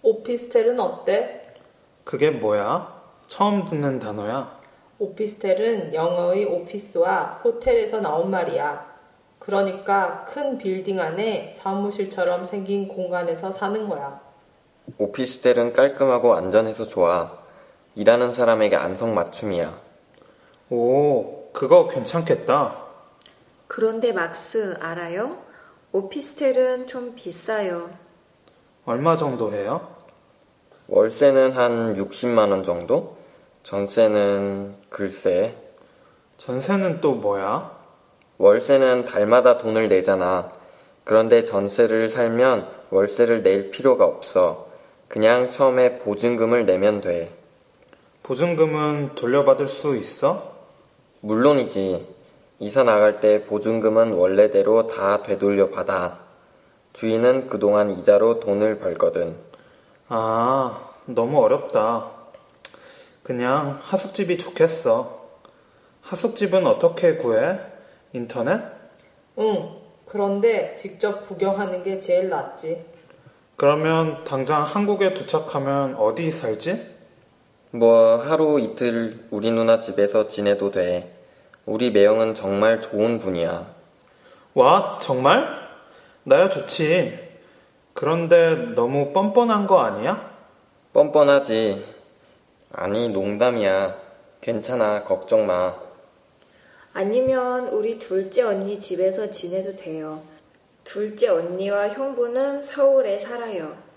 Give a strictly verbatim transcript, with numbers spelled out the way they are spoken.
오피스텔은 어때? 그게 뭐야? 처음 듣는 단어야. 오피스텔은 영어의 오피스와 호텔에서 나온 말이야. 그러니까 큰 빌딩 안에 사무실처럼 생긴 공간에서 사는 거야. 오피스텔은 깔끔하고 안전해서 좋아. 일하는 사람에게 안성맞춤이야. 오, 그거 괜찮겠다. 그런데 막스 알아요? 오피스텔은 좀 비싸요. 얼마 정도 해요? 월세는 한 육십만 원 정도? 전세는 글쎄. 전세는 또 뭐야? 월세는 달마다 돈을 내잖아. 그런데 전세를 살면 월세를 낼 필요가 없어. 그냥 처음에 보증금을 내면 돼. 보증금은 돌려받을 수 있어? 물론이지. 이사 나갈 때 보증금은 원래대로 다 되돌려 받아. 주인은 그동안 이자로 돈을 벌거든. 아, 너무 어렵다. 그냥 하숙집이 좋겠어. 하숙집은 어떻게 구해? 인터넷? 응, 그런데 직접 구경하는 게 제일 낫지. 그러면 당장 한국에 도착하면 어디 살지? 뭐 하루 이틀 우리 누나 집에서 지내도 돼. 우리 매형은 정말 좋은 분이야. 와, 정말? 나야 좋지. 그런데 너무 뻔뻔한 거 아니야? 뻔뻔하지. 아니, 농담이야. 괜찮아, 걱정 마. 아니면 우리 둘째 언니 집에서 지내도 돼요. 둘째 언니와 형부는 서울에 살아요.